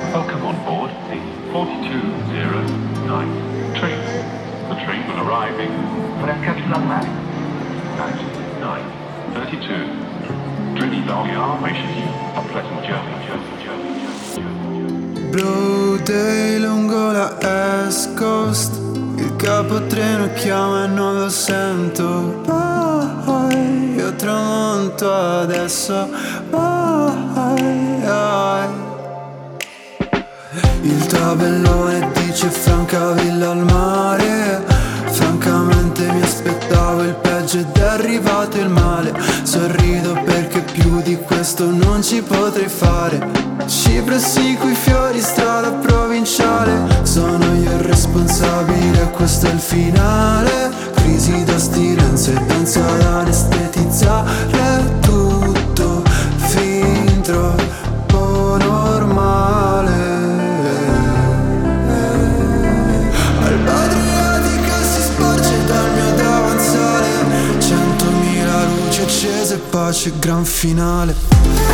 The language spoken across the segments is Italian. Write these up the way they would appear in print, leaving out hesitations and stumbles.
Welcome on board the 4209 train. The train will arrive in Francavilla at 9:32. Trinidad wishes you a pleasant journey. Blue Day lungo la East Coast, il capotreno chiama e non lo sento. Vai, io tramonto adesso. Vai, vai. Il tabellone dice Francavilla al mare. Francamente mi aspettavo il peggio ed è arrivato il male. Sorrido perché più di questo non ci potrei fare. Cipro coi fiori, strada provinciale. Sono io il responsabile, questo è il finale. Crisi d'astinenza e danza da anestetizzare. Tutto fin troppo normale. Alba adriatica si sporge dal mio davanzale. 100.000 luci accese, pace, gran finale.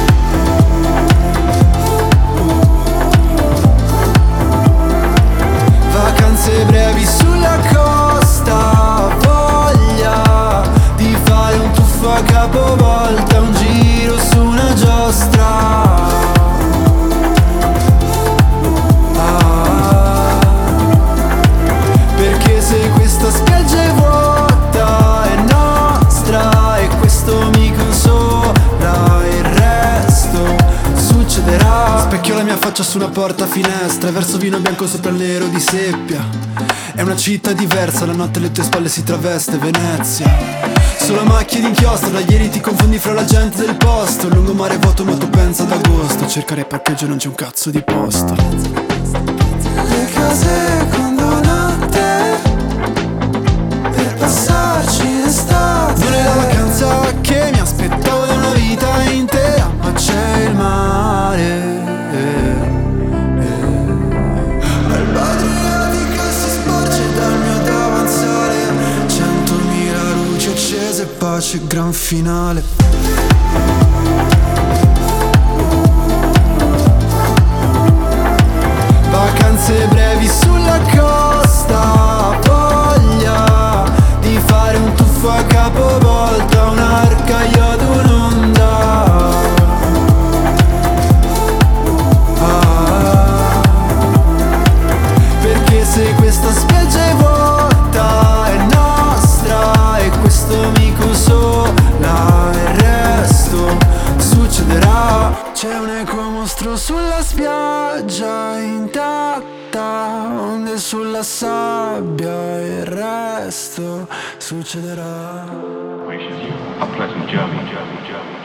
Vacanze brevi sulla costa, voglia di fare un tuffo a capovolta, un giro su una giostra. Perché se questa spiaggia è vuota è nostra e questo mi consola, il resto succederà. Specchio la mia faccia su una porta finestra, verso vino bianco sopra il nero di seppia. È una città diversa, la notte alle tue spalle si traveste Venezia. Solo macchie d'inchiostro, da ieri ti confondi fra la gente del posto. Lungomare vuoto ma tu pensa ad agosto, cercare parcheggio non c'è un cazzo di posto. Le case con donate per passarci in estate. Non è la vacanza che mi aspettavo da una vita intera, ma c'è il mare. Alba adriatica si sporge dal mio davanzale. 100.000 luci accese, pace, gran finale. Vacanze brevi sulla costa, voglia di fare un tuffo a capovolta, un'arcaio ad un'onda. Perché se questa spiaggia è vuota è nostra e questo mi consola, il resto succederà. C'è un eco mostro sulla spiaggia intatta, onde sulla sabbia, il resto succederà. Wishes you a pleasant journey.